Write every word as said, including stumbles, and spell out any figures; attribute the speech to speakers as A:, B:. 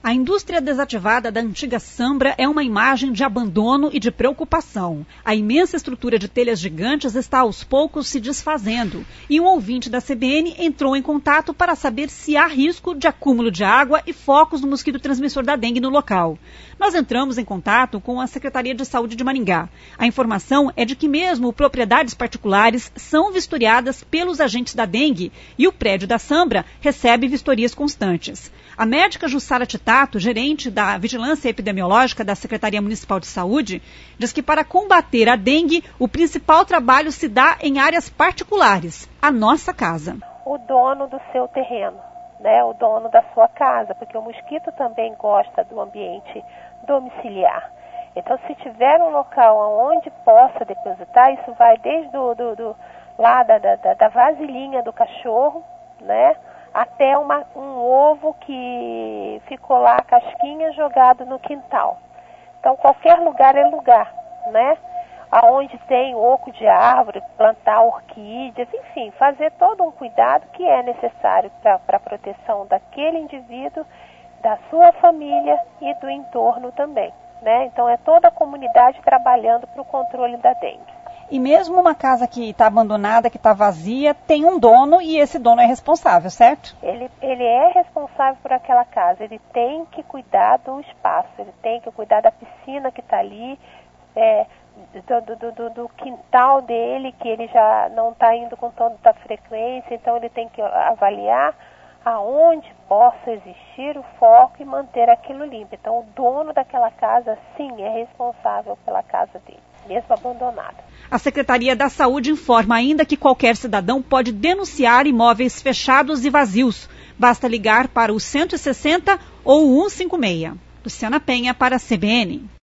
A: A indústria desativada da antiga Sambra é uma imagem de abandono e de preocupação. A imensa estrutura de telhas gigantes está aos poucos se desfazendo e um ouvinte da C B N entrou em contato para saber se há risco de acúmulo de água e focos do mosquito transmissor da dengue no local. Nós entramos em contato com a Secretaria de Saúde de Maringá. A informação é de que mesmo propriedades particulares são vistoriadas pelos agentes da dengue e o prédio da Sambra recebe vistorias constantes. A médica Jussara Titato, gerente da Vigilância Epidemiológica da Secretaria Municipal de Saúde, diz que para combater a dengue, o principal trabalho se dá em áreas particulares, a nossa casa.
B: O dono do seu terreno, né, o dono da sua casa, porque o mosquito também gosta do ambiente domiciliar. Então, se tiver um local onde possa depositar, isso vai desde do, do, do, lá da, da, da vasilhinha do cachorro, né, até uma, um ovo que ficou lá, a casquinha, jogado no quintal. Então, qualquer lugar é lugar, né? Aonde tem oco de árvore, plantar orquídeas, enfim, fazer todo um cuidado que é necessário para a proteção daquele indivíduo, da sua família e do entorno também, né? Então, é toda a comunidade trabalhando para o controle da dengue.
A: E mesmo uma casa que está abandonada, que está vazia, tem um dono e esse dono é responsável, certo?
B: Ele, ele é responsável por aquela casa, ele tem que cuidar do espaço, ele tem que cuidar da piscina que está ali, é, do, do, do, do quintal dele, que ele já não está indo com tanta frequência, então ele tem que avaliar aonde possa existir o foco e manter aquilo limpo. Então o dono daquela casa, sim, é responsável pela casa dele, mesmo abandonada.
A: A Secretaria da Saúde informa ainda que qualquer cidadão pode denunciar imóveis fechados e vazios. Basta ligar para o cento e sessenta ou o cento e cinquenta e seis. Luciana Penha para a C B N.